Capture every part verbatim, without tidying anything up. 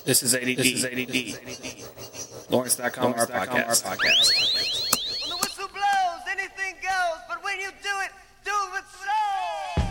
This is A D D. This is A D D. Lawrence dot com, our podcast. Our podcast. When the whistle blows, anything goes, but when you do it, do it with soul.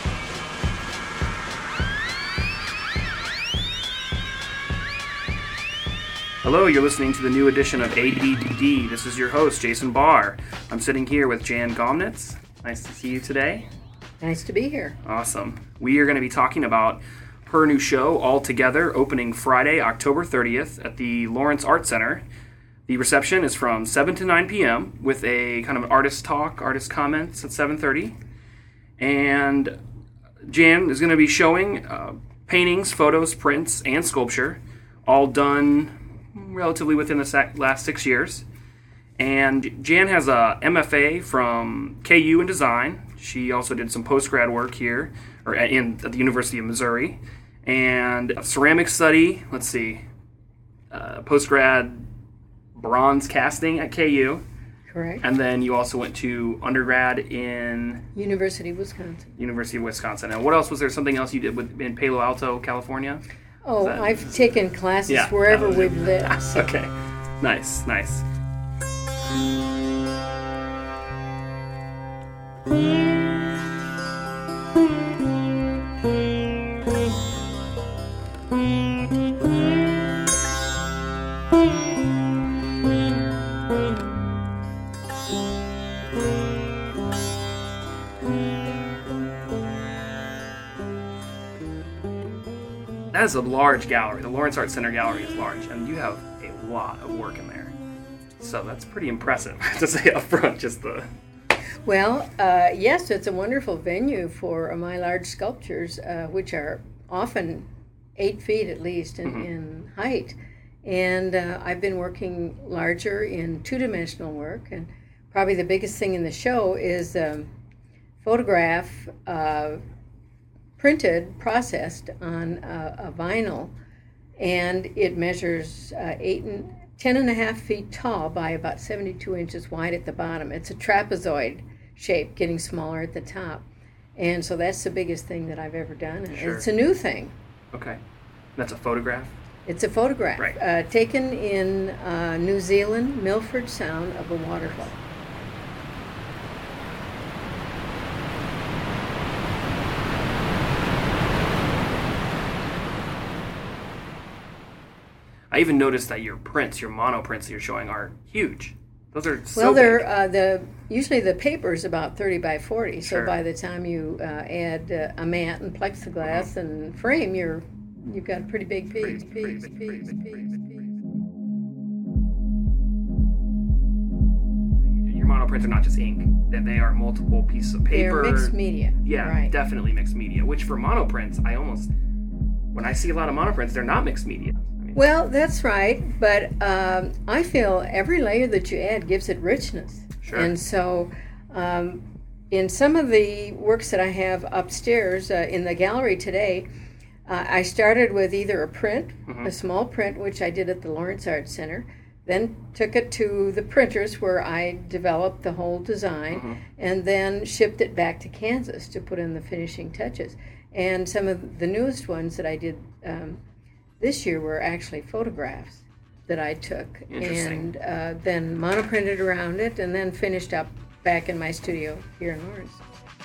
Hello, you're listening to the new edition of A D D. This is your host, Jason Barr. I'm sitting here with Jan Gomnitz. Nice to see you today. Nice to be here. Awesome. We are going to be talking about her new show, All Together, opening Friday, October thirtieth at the Lawrence Art Center. The reception is from seven to nine p.m. with a kind of artist talk, artist comments at seven thirty. And Jan is going to be showing uh, paintings, photos, prints, and sculpture, all done relatively within the last six years. And Jan has a M F A from K U in design. She also did some post-grad work here, or in at the University of Missouri. And a ceramic study, let's see, uh, post-grad bronze casting at K U. Correct. And then you also went to undergrad in... University of Wisconsin. University of Wisconsin. And what else? Was there something else you did with, in Palo Alto, California? Oh, that... I've taken classes yeah, wherever was... we've lived. So. Okay. Nice, nice. That is a large gallery. The Lawrence Art Center gallery is large, and you have a lot of work in there. So that's pretty impressive, to say up front, just the... Well, uh, yes, it's a wonderful venue for my large sculptures, uh, which are often eight feet at least in, mm-hmm. in height. And uh, I've been working larger in two-dimensional work, and probably the biggest thing in the show is um, photograph uh, printed, processed on a, a vinyl, and it measures uh, eight and ten and a half feet tall by about seventy-two inches wide at the bottom. It's a trapezoid shape, getting smaller at the top. And so that's the biggest thing that I've ever done. And sure. It's a new thing. Okay. That's a photograph? It's a photograph. Right. Uh, taken in uh, New Zealand, Milford Sound, of a waterfall. I even noticed that your prints, your mono prints that you're showing, are huge. Those are so well, they're big. uh, the usually the paper is about thirty by forty. So sure. by the time you uh, add uh, a mat and plexiglass mm-hmm. and frame, you're you've got a pretty big piece. piece, piece, piece, piece. Your mono prints are not just ink; that they are multiple pieces of paper. They're mixed media. Yeah, right. Definitely mixed media. Which for mono prints, I almost when I see a lot of mono prints, they're not mixed media. Well, that's right, but um, I feel every layer that you add gives it richness. Sure. And so um, in some of the works that I have upstairs uh, in the gallery today, uh, I started with either a print, mm-hmm. a small print, which I did at the Lawrence Art Center, then took it to the printers where I developed the whole design, mm-hmm. and then shipped it back to Kansas to put in the finishing touches. And some of the newest ones that I did um, this year were actually photographs that I took and uh, then monoprinted around it and then finished up back in my studio here in Lawrence.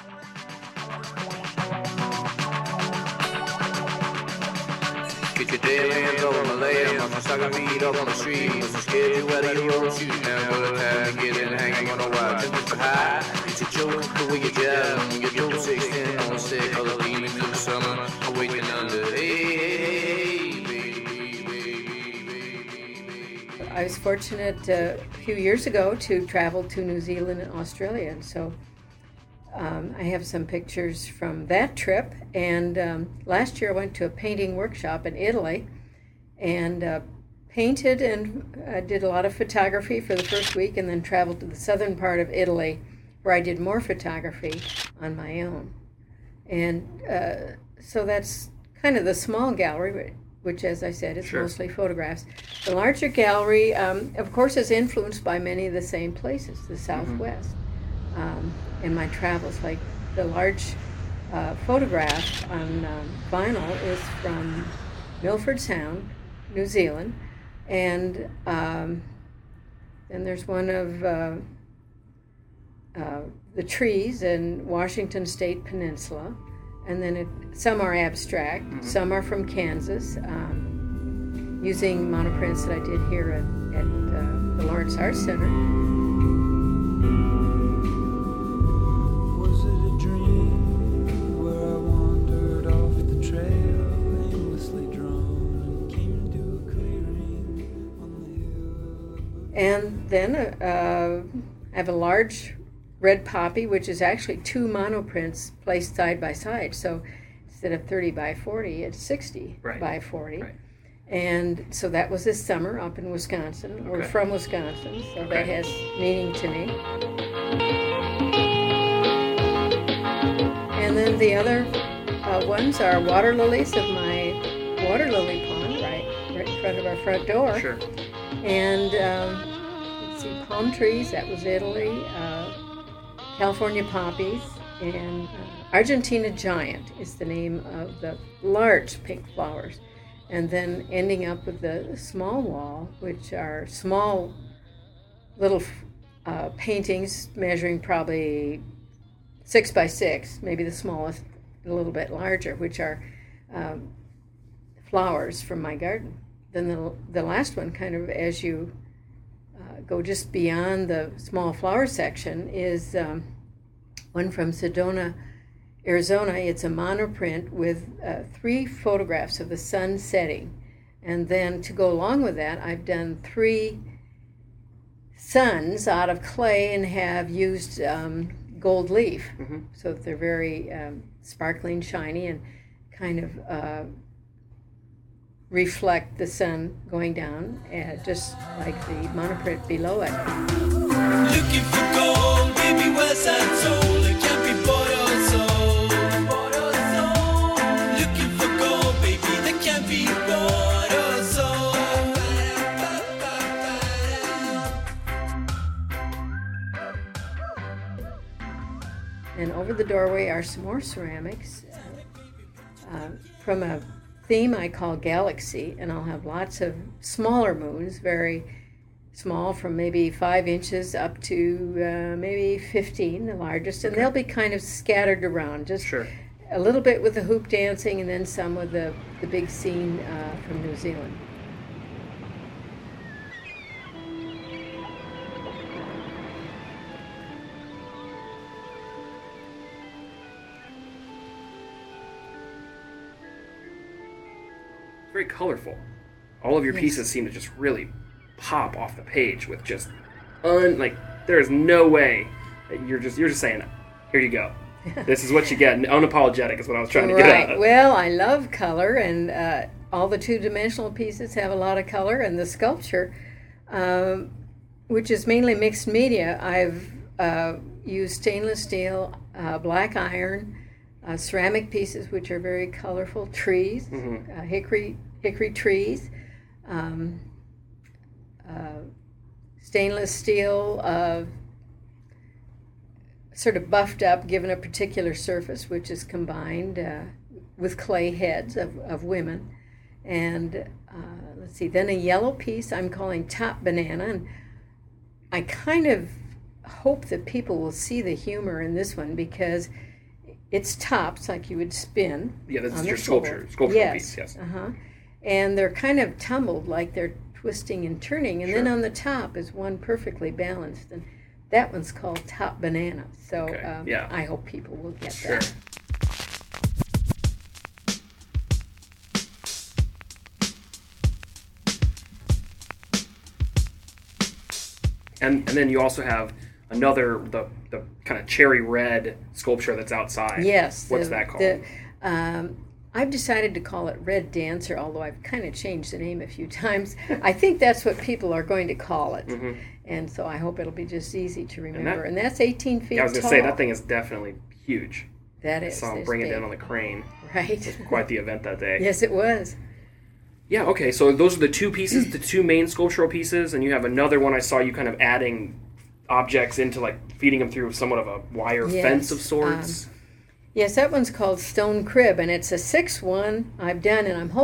Get your dead hands over my leg, I'm stuck feet up on the street. Was scared you whether you roll shoes now, by the time you get in, hanging on a while. Just it's high, it's a joke, the way you jab. When you do sixteen on the sick, all the leaning through the summer, I'm waiting under. Hey, I was fortunate uh, a few years ago to travel to New Zealand and Australia, and so um, I have some pictures from that trip. And um, last year I went to a painting workshop in Italy and uh, painted and uh, did a lot of photography for the first week, and then traveled to the southern part of Italy where I did more photography on my own. And uh, so that's kind of the small gallery, which, as I said, is sure. mostly photographs. The larger gallery, um, of course, is influenced by many of the same places, the Southwest. Mm-hmm. Um, in my travels, like the large uh, photograph on um, vinyl is from Milford Sound, New Zealand. And um, then there's one of uh, uh, the trees in Washington State Peninsula. And then it, some are abstract, mm-hmm. some are from Kansas, um, using monoprints that I did here at, at uh, the Lawrence Arts Center. Was it a dream where I wandered off the trail, aimlessly drawn, and came to a clearing on the hill? And then uh, I have a large red poppy, which is actually two monoprints placed side by side. So instead of thirty by forty, it's sixty right. by forty. Right. And so that was this summer up in Wisconsin. Okay. We're from Wisconsin, so okay. that has meaning to me. And then the other uh, ones are water lilies of my water lily pond, right, right in front of our front door. Sure. And um, let's see, palm trees, that was Italy. Uh, California poppies, and uh, Argentina giant is the name of the large pink flowers. And then ending up with the small wall, which are small little uh, paintings measuring probably six by six, maybe the smallest, a little bit larger, which are um, flowers from my garden. Then the, the last one, kind of as you Uh, go just beyond the small flower section, is um, one from Sedona, Arizona. It's a monoprint with uh, three photographs of the sun setting. And then to go along with that, I've done three suns out of clay and have used um, gold leaf. Mm-hmm. So that they're very um, sparkling, shiny, and kind of uh, reflect the sun going down, uh, just like the monoprint below it. Looking for gold, baby, where's that soul? It can't be bought or sold. Looking for gold, baby, that can't be bought or sold. And over the doorway are some more ceramics uh, from a theme I call Galaxy, and I'll have lots of smaller moons, very small, from maybe five inches up to uh, maybe fifteen, the largest, and okay. they'll be kind of scattered around, just sure. a little bit with the hoop dancing, and then some with the, the big scene uh, from New Zealand. Very colorful. All of your yes. pieces seem to just really pop off the page with just un like there is no way that you're just you're just saying, here you go. This is what you get. Unapologetic is what I was trying to right. get at. Well, I love color, and uh, all the two-dimensional pieces have a lot of color, and the sculpture, um, which is mainly mixed media, I've uh, used stainless steel, uh, black iron, uh, ceramic pieces, which are very colorful, trees, mm-hmm. uh, hickory hickory trees, um, uh, stainless steel, uh, sort of buffed up, given a particular surface, which is combined uh, with clay heads of, of women. And uh, let's see, then a yellow piece I'm calling Top Banana. And I kind of hope that people will see the humor in this one, because it's tops like you would spin. Yeah, this on is the your floor. sculpture, sculptural yes. piece, yes. Uh-huh. And they're kind of tumbled, like they're twisting and turning. And sure. then on the top is one perfectly balanced. And that one's called Top Banana. So okay. um, yeah. I hope people will get sure. that. And and then you also have another, the, the kind of cherry red sculpture that's outside. Yes. What's the, that called? The, um, I've decided to call it Red Dancer, although I've kind of changed the name a few times. I think that's what people are going to call it. Mm-hmm. And so I hope it'll be just easy to remember. And, that, and that's eighteen feet tall. Yeah, I was going to say, that thing is definitely huge. That is. I saw him bring it in on the crane. Right. It was quite the event that day. Yes, it was. Yeah, okay, so those are the two pieces, the two main sculptural pieces, and you have another one I saw you kind of adding objects into, like, feeding them through somewhat of a wire yes. fence of sorts. Um, yes, that one's called Stone Crib, and it's a six one I've done, and I'm hope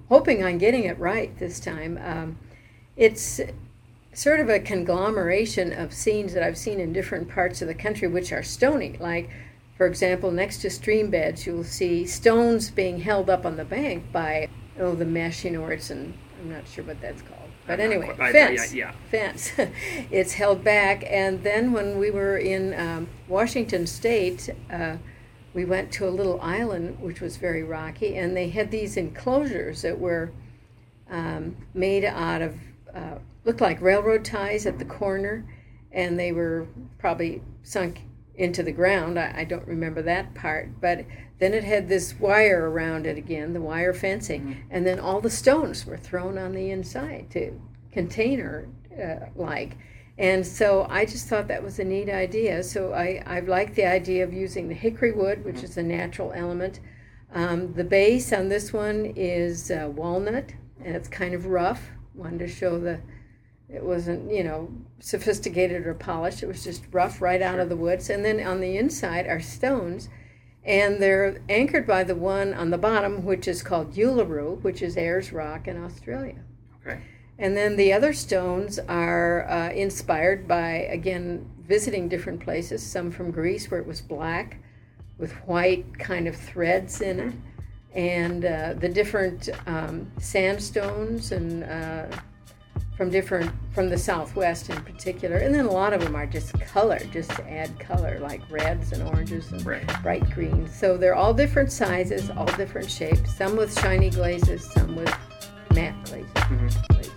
hoping on getting it right this time. Um, it's sort of a conglomeration of scenes that I've seen in different parts of the country, which are stony. Like, for example, next to stream beds, you'll see stones being held up on the bank by, oh, the mesh, you know, where it's in, I'm not sure what that's called. But anyway, I- I- fence. yeah, yeah. Fence. It's held back. And then when we were in um, Washington State, uh, we went to a little island which was very rocky, and they had these enclosures that were um, made out of, uh, looked like railroad ties at the corner, and they were probably sunk into the ground. I, I don't remember that part, but then it had this wire around it again, the wire fencing, Mm-hmm. and then all the stones were thrown on the inside to container uh, like. And so I just thought that was a neat idea. So I, I like the idea of using the hickory wood, which is a natural element. Um, the base on this one is uh, walnut, and it's kind of rough. Wanted to show the, it wasn't, you know, sophisticated or polished. It was just rough right out of the woods. And then on the inside are stones, and they're anchored by the one on the bottom, which is called Uluru, which is Ayers Rock in Australia. Okay. And then the other stones are uh, inspired by, again, visiting different places, some from Greece where it was black with white kind of threads in it, and uh, the different um, sandstones and uh, from different, from the Southwest in particular. And then a lot of them are just color, just to add color, like reds and oranges and Right. bright greens. So they're all different sizes, all different shapes, some with shiny glazes, some with matte glazes. glazes.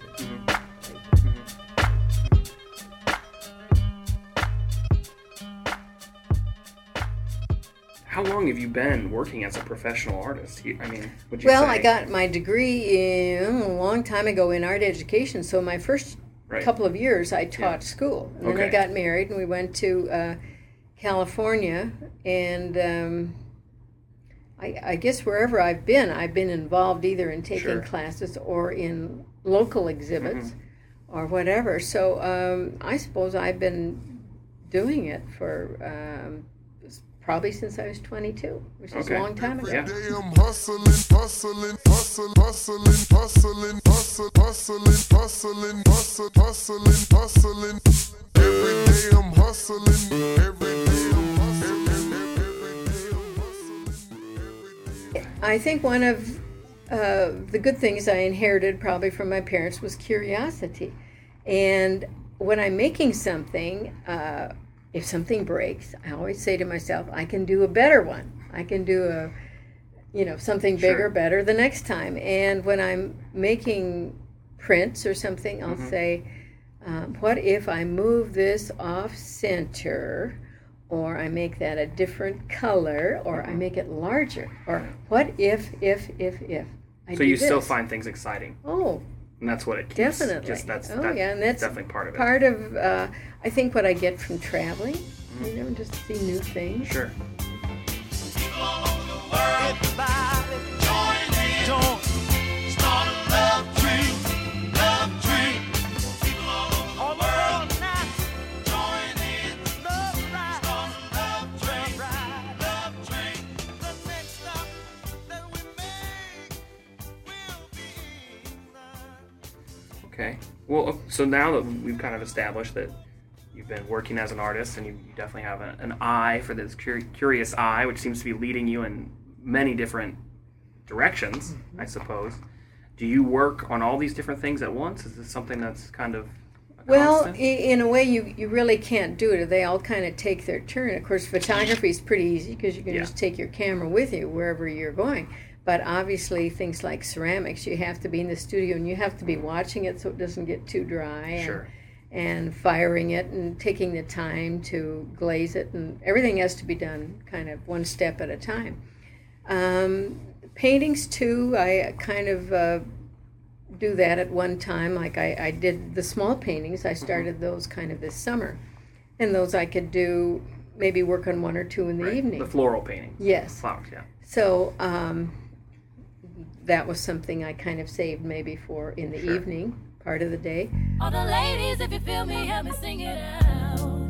How long have you been working as a professional artist? You- I mean, would you Well, say? I got my degree in, a long time ago in art education. So my first Right. couple of years, I taught school, and then I Okay. got married, and we went to uh, California. And um, I, I guess wherever I've been, I've been involved either in taking Sure. classes or in local exhibits Mm-hmm. or whatever. So um, I suppose I've been doing it for um, probably since I was twenty-two, which is Okay. a long time ago. Yeah. Day I'm hustling, hustling, hustling, hustling, hustling, hustling, hustling, hustling, hustling, hustling, hustling. Every day I'm hustling. Every day I'm hustling. Every day I'm hustling. Every day. I think one of uh, the good things I inherited probably from my parents was curiosity. And when I'm making something, uh, if something breaks, I always say to myself, I can do a better one. I can do a, you know, something bigger, Sure. better the next time. And when I'm making prints or something, I'll Mm-hmm. say, um, what if I move this off center, or I make that a different color, or Mm-hmm. I make it larger, or what if, if, if, if I So do you still this? find things exciting, Oh, and that's what it keeps. definitely. Just that's, oh, that's yeah, and that's definitely part of it. part of, uh, I think, what I get from traveling. You know, just see new things. Sure. Everybody join in. Join. Start a love train. Love train. People all over the world tonight. Join in. Love ride. Start a love train. Ride. Love train. The next stop that we make will be mine. Okay. Well, so now that we've kind of established that you've been working as an artist and you, you definitely have a, an eye for this cur- curious eye, which seems to be leading you in many different directions, I suppose. Do you work on all these different things at once? Is this something that's kind of a Well, i- constant? in a way, you, you really can't do it. They all kind of take their turn. Of course, photography is pretty easy because you can Yeah. just take your camera with you wherever you're going. But obviously, things like ceramics, you have to be in the studio and you have to be watching it so it doesn't get too dry. And, Sure. and firing it and taking the time to glaze it, and everything has to be done kind of one step at a time. Um, paintings too, I kind of uh, do that at one time. Like I, I did the small paintings, I started those kind of this summer, and those I could do maybe work on one or two in the Right. evening. The floral painting. Yes. Flowers, yeah. So um, that was something I kind of saved maybe for in the Sure. evening part of the day. All the ladies, if you feel me, help me sing it out.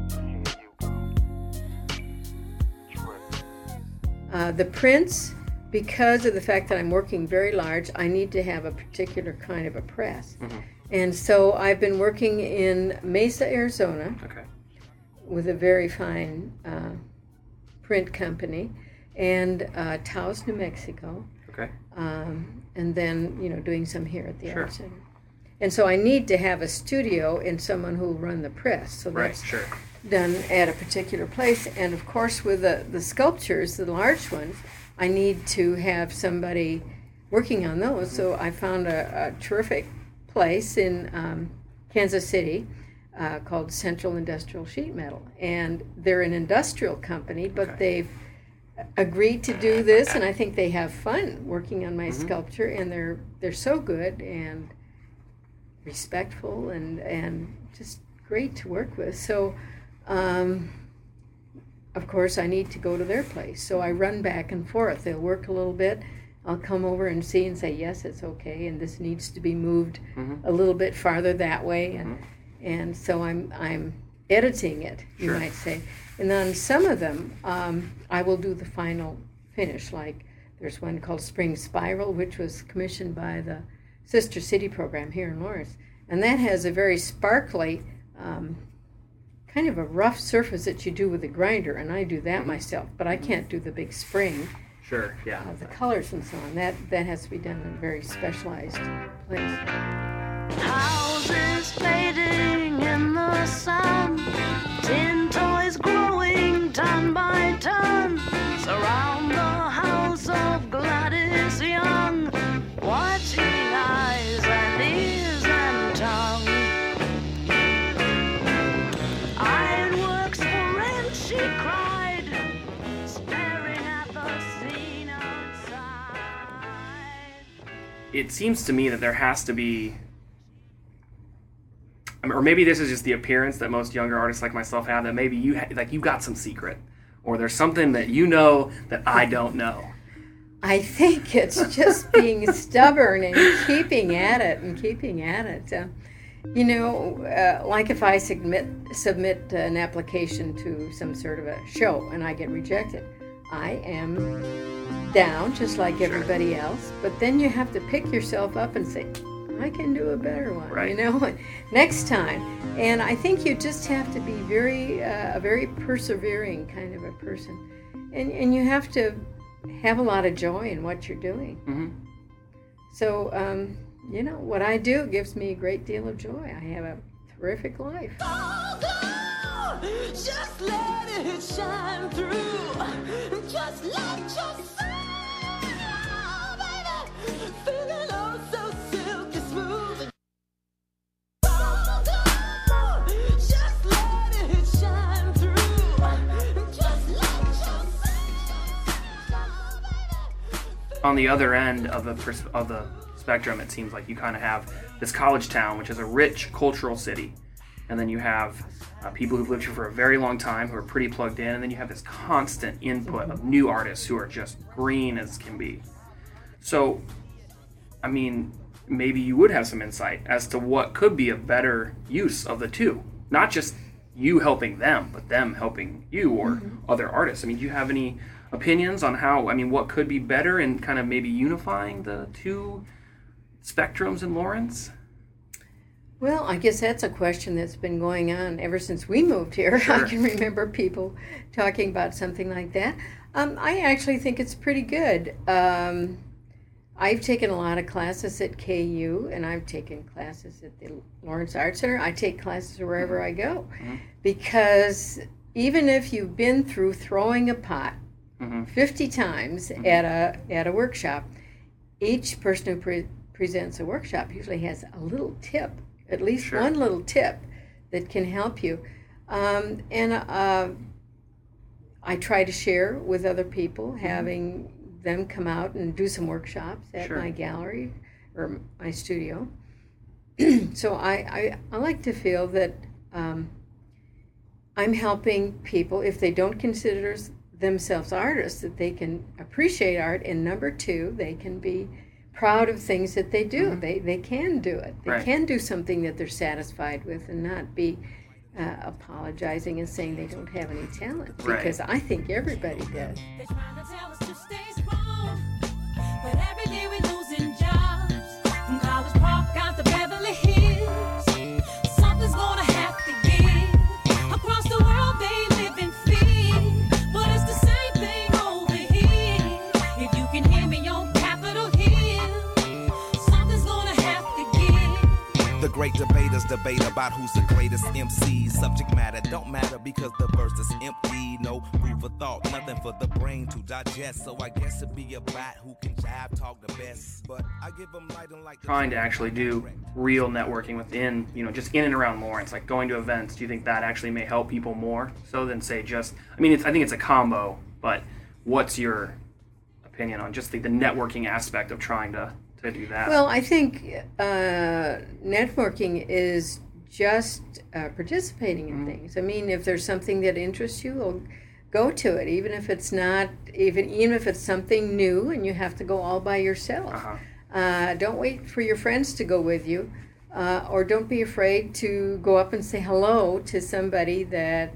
Uh, the prints because of the fact that I'm working very large, I need to have a particular kind of a press. Mm-hmm. And so I've been working in Mesa, Arizona, Okay. with a very fine uh, print company, and uh, Taos, New Mexico, Okay. um, and then, you know, doing some here at the Sure. Art Center. And so I need to have a studio and someone who will run the press. So Right. that's Sure. done at a particular place. And of course, with the, the sculptures, the large ones, I need to have somebody working on those. So I found a, a terrific place in um, Kansas City uh, called Central Industrial Sheet Metal. And they're an industrial company, but Okay. they've agreed to do this, and I think they have fun working on my Mm-hmm. sculpture, and they're they're so good and respectful and and just great to work with. So um, of course I need to go to their place, so I run back and forth. They'll work a little bit, I'll come over and see and say, yes, it's okay, and this needs to be moved Mm-hmm. a little bit farther that way, and and so I'm I'm editing it, you Sure. might say. And on some of them, um, I will do the final finish. Like there's one called Spring Spiral, which was commissioned by the Sister City program here in Lawrence, and that has a very sparkly, um, kind of a rough surface that you do with a grinder, and I do that myself. But I can't do the big spring Sure. Yeah. of the colors and so on. That that has to be done in a very specialized place. Houses fading in the sun, tin toys growing ton by ton, surround the house of Gladys Young, watching eyes and ears and tongue. Ironworks for rent, she cried, staring at the scene outside. It seems to me that there has to be, I mean, or maybe this is just the appearance that most younger artists like myself have, that maybe you ha- like you got some secret, or there's something that you know that I don't know. I think it's just being stubborn and keeping at it and keeping at it. Uh, you know, uh, like if I submit submit an application to some sort of a show and I get rejected, I am down just like everybody else. But then you have to pick yourself up and say, I can do a better one, Right. you know, next time. And I think you just have to be very uh, a very persevering kind of a person, and and you have to have a lot of joy in what you're doing. Mm-hmm. So, um, you know, what I do gives me a great deal of joy. I have a terrific life. Just let it shine through. Just let your soul, baby, feeling oh so silky smooth. Just let it shine through. Just let your soul, baby. On the other end of the pers- of the spectrum, it seems like you kind of have this college town, which is a rich cultural city, and then you have uh, people who've lived here for a very long time who are pretty plugged in, and then you have this constant input of new artists who are just green as can be. So, I mean, maybe you would have some insight as to what could be a better use of the two, not just you helping them, but them helping you or other artists. I mean, do you have any opinions on how, I mean, what could be better in kind of maybe unifying the two spectrums in Lawrence? Well, I guess that's a question that's been going on ever since we moved here. Sure. I can remember people talking about something like that. Um, I actually think it's pretty good. Um, I've taken a lot of classes at K U, and I've taken classes at the Lawrence Art Center. I take classes wherever I go, because even if you've been through throwing a pot Mhm. fifty times at a at a workshop, each person who pre- presents a workshop usually has a little tip, at least Sure. one little tip that can help you. Um, and uh, I try to share with other people, having them come out and do some workshops at Sure. my gallery or my studio. So I, I, I like to feel that um, I'm helping people, if they don't consider themselves artists, that they can appreciate art, and number two, they can be proud of things that they do. They they can do it. They Right. can do something that they're satisfied with, and not be uh, apologizing and saying they don't have any talent. Right. Because I think everybody does. They're trying to tell us to stay strong. great debaters debate about who's the greatest M C. Subject matter don't matter because the verse is empty. No food for thought, nothing for the brain to digest. So I guess it'd be a bat who can jive talk the best. But I give them light and like Trying to actually do real networking within, you know, just in and around Lawrence, like going to events. Do you think that actually may help people more so than say just? I mean, it's, I think it's a combo. But what's your opinion on just the, the networking aspect of trying to, to do that? Well, I think uh, networking is just uh, participating in mm-hmm. things. I mean, if there's something that interests you, well, go to it, even if it's not, even even if it's something new and you have to go all by yourself. Uh-huh. Uh, don't wait for your friends to go with you, uh, or don't be afraid to go up and say hello to somebody that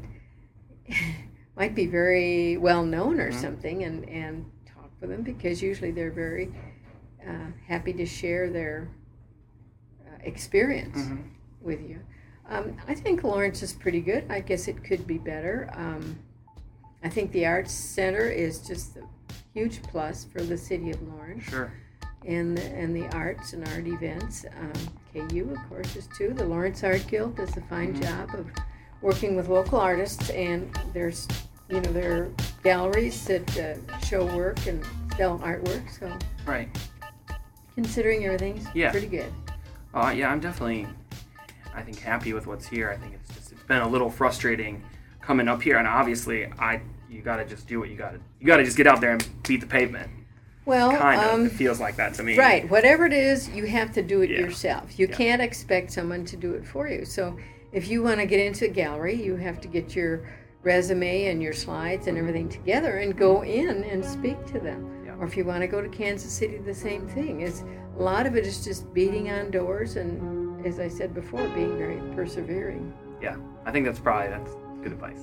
might be very well known or mm-hmm. something, and, and talk with them, because usually they're very uh, happy to share their uh, experience mm-hmm. with you. Um, I think Lawrence is pretty good. I guess it could be better. Um, I think the Arts Center is just a huge plus for the city of Lawrence. Sure. And the, and the arts and art events. Um, K U, of course, is too. The Lawrence Art Guild does a fine mm-hmm. job of working with local artists, and there's, you know, there are galleries that uh, show work and sell artwork. So, right. Considering everything's yeah. pretty good. Uh, yeah, I'm definitely, I think, happy with what's here. I think it's just it's been a little frustrating coming up here, and obviously, I you got to just do what you got to. You got to just get out there and beat the pavement. Well, kind of. um, It feels like that to me. Right. Whatever it is, you have to do it yeah. yourself. You yeah. can't expect someone to do it for you. So if you want to get into a gallery, you have to get your resume and your slides and everything together and go in and speak to them. Yeah. Or if you want to go to Kansas City, the same thing. It's, a lot of it is just beating on doors and, as I said before, being very persevering. Yeah. I think that's probably that's good advice.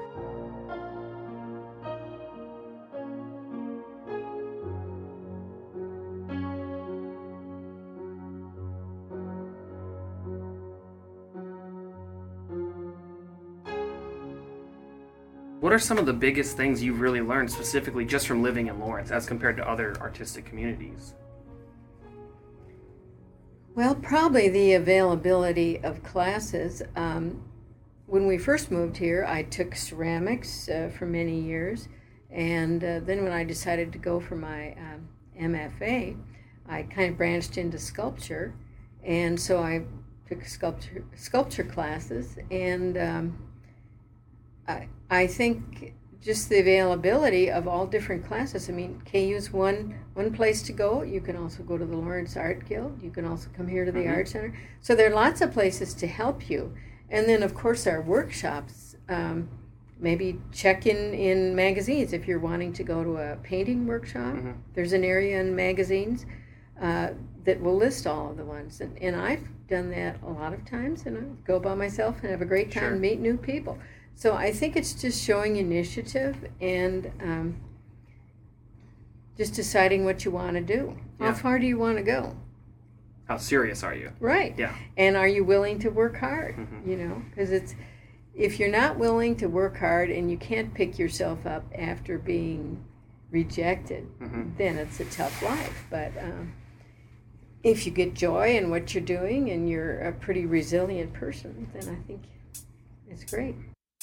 What are some of the biggest things you've really learned specifically just from living in Lawrence as compared to other artistic communities? Well, probably the availability of classes. Um, when we first moved here, I took ceramics uh, for many years, and uh, then when I decided to go for my um, M F A, I kind of branched into sculpture, and so I took sculpture sculpture classes, and um, I, I think just the availability of all different classes. I mean, K U's one one place to go. You can also go to the Lawrence Art Guild. You can also come here to the mm-hmm. Art Center. So there are lots of places to help you. And then, of course, our workshops. Um, maybe check in, in magazines if you're wanting to go to a painting workshop. Mm-hmm. There's an area in magazines uh, that will list all of the ones. And, and I've done that a lot of times, and I go by myself and have a great time Sure. and meet new people. So I think it's just showing initiative and um, just deciding what you want to do. How Yeah. far do you want to go? How serious are you? Right. Yeah. And are you willing to work hard? Mm-hmm. You know, because it's, if you're not willing to work hard and you can't pick yourself up after being rejected, Mm-hmm. then it's a tough life. But um, if you get joy in what you're doing and you're a pretty resilient person, then I think it's great.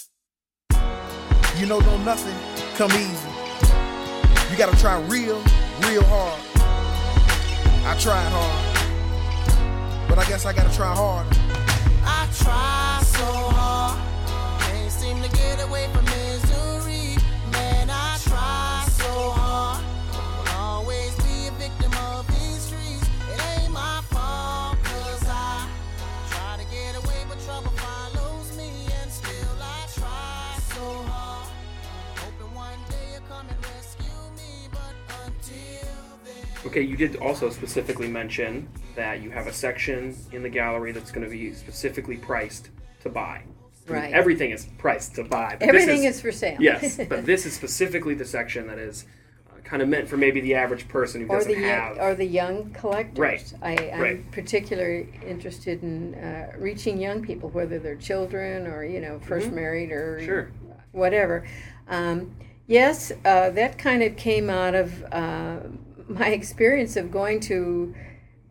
You know, don't nothing come easy. You gotta try real, real hard. I tried hard, but I guess I gotta try harder. I try so hard, can't seem to get away from misery. Man, I try so hard, will always be a victim of these streets. It ain't my fault, cause I try to get away, but trouble follows me. And still I try so hard, hoping one day you'll come and rescue me. But until then, Okay, you did also specifically mention that you have a section in the gallery that's going to be specifically priced to buy. I mean, Right. everything is priced to buy. but this Everything is for sale. Yes, but this is specifically the section that is uh, kind of meant for maybe the average person who Or doesn't the, young, have... or the young collectors. Right, I, I'm right. particularly interested in uh, reaching young people, whether they're children or, you know, first Mhm. married or Sure. whatever. Um, yes, uh, that kind of came out of uh, my experience of going to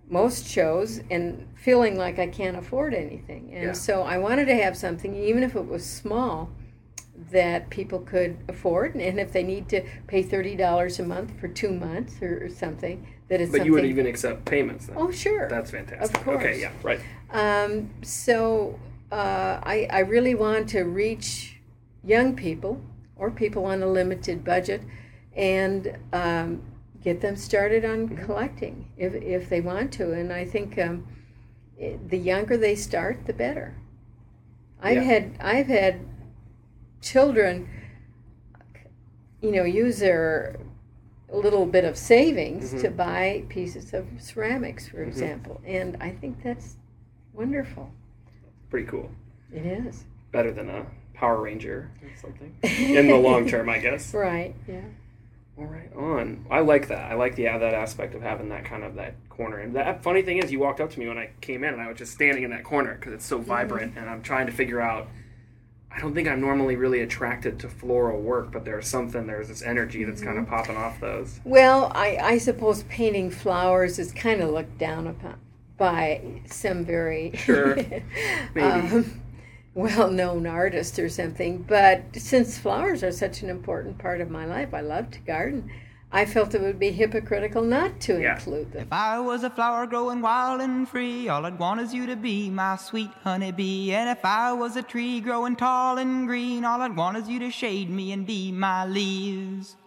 most shows and feeling like I can't afford anything. And Yeah. so I wanted to have something, even if it was small, that people could afford. And if they need to pay thirty dollars a month for two months or, or something, that it's But something. you would even accept payments then? Oh, sure. That's fantastic. Of course. Okay, yeah, right. Um, so uh, I, I really want to reach young people or people on a limited budget and um, get them started on Mm-hmm. collecting if, if they want to. And I think um, it, the younger they start, the better. I've Yeah. had I've had children, you know, use their little bit of savings Mhm. to buy pieces of ceramics, for Mhm. example. And I think that's wonderful. Pretty cool. It is. Better than a Power Ranger or something. In the long term, I guess. Right, yeah. All right, on. I like that. I like the that aspect of having that kind of that corner. And the funny thing is, you walked up to me when I came in, and I was just standing in that corner because it's so vibrant, and I'm trying to figure out. I don't think I'm normally really attracted to floral work, but there's something. There's this energy that's kind of popping off those. Well, I, I suppose painting flowers is kind of looked down upon by some very Sure, maybe. um, well-known artist or something. But since flowers are such an important part of my life, I love to garden. I felt it would be hypocritical not to Yeah. include them. If I was a flower growing wild and free, all I'd want is you to be my sweet honeybee. And if I was a tree growing tall and green, all I'd want is you to shade me and be my leaves.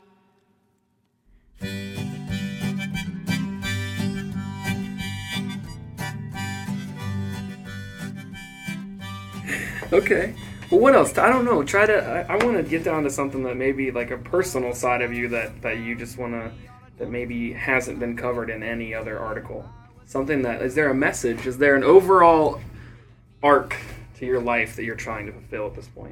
Okay. Well, what else? I don't know. Try to. I, I want to get down to something that maybe like a personal side of you that that you just want to that maybe hasn't been covered in any other article. Something that is there a message? Is there an overall arc to your life that you're trying to fulfill at this point?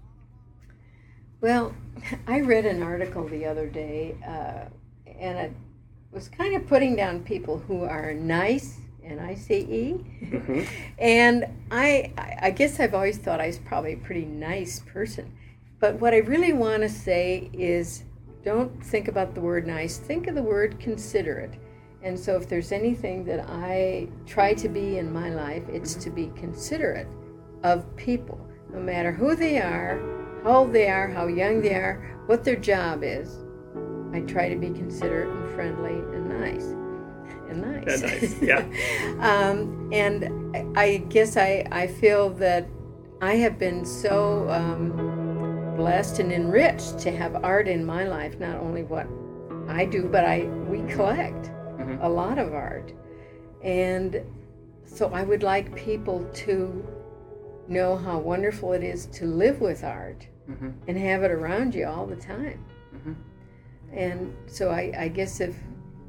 Well, I read an article the other day, uh, and it was kind of putting down people who are nice, N I C E. Mm-hmm. And I, I guess I've always thought I was probably a pretty nice person. But what I really want to say is don't think about the word nice. Think of the word considerate. And so if there's anything that I try to be in my life, it's to be considerate of people, no matter who they are, how old they are, how young they are, what their job is. I try to be considerate and friendly and nice. And nice. Yeah, nice. Yeah. um, and I I guess I, I feel that I have been so um, blessed and enriched to have art in my life, not only what I do, but I we collect Mhm. a lot of art. And so I would like people to know how wonderful it is to live with art Mhm. and have it around you all the time. Mhm. And so I, I guess if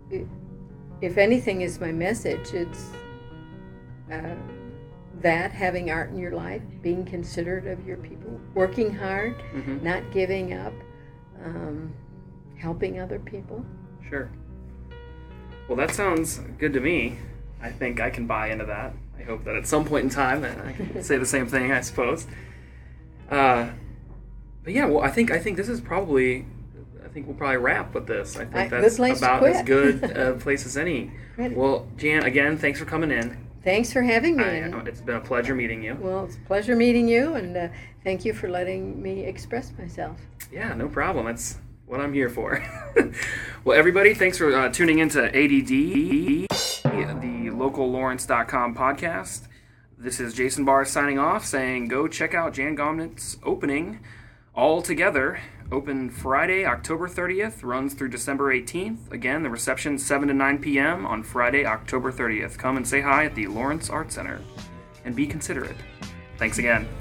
if anything is my message, it's uh, that having art in your life, being considerate of your people, working hard, Mhm. not giving up, um, helping other people. Sure. Well, that sounds good to me. I think I can buy into that. I hope that at some point in time that I can say the same thing, I suppose. Uh, but yeah, well, I think I think this is probably. I think we'll probably wrap with this. I think I- good that's place to about as quit. good a place as any. Good. Well, Jan, again, thanks for coming in. Thanks for having me. I, uh, it's been a pleasure meeting you. Well, it's a pleasure meeting you, and uh, thank you for letting me express myself. Yeah, no problem. That's what I'm here for. Well, everybody, thanks for uh, tuning into A D D, the local Lawrence dot com podcast. This is Jason Barr signing off, saying go check out Jan Gomnitz's opening all together. Open Friday, October thirtieth, runs through December eighteenth. Again, the reception seven to nine p.m. on Friday, October thirtieth. Come and say hi at the Lawrence Art Center and be considerate. Thanks again.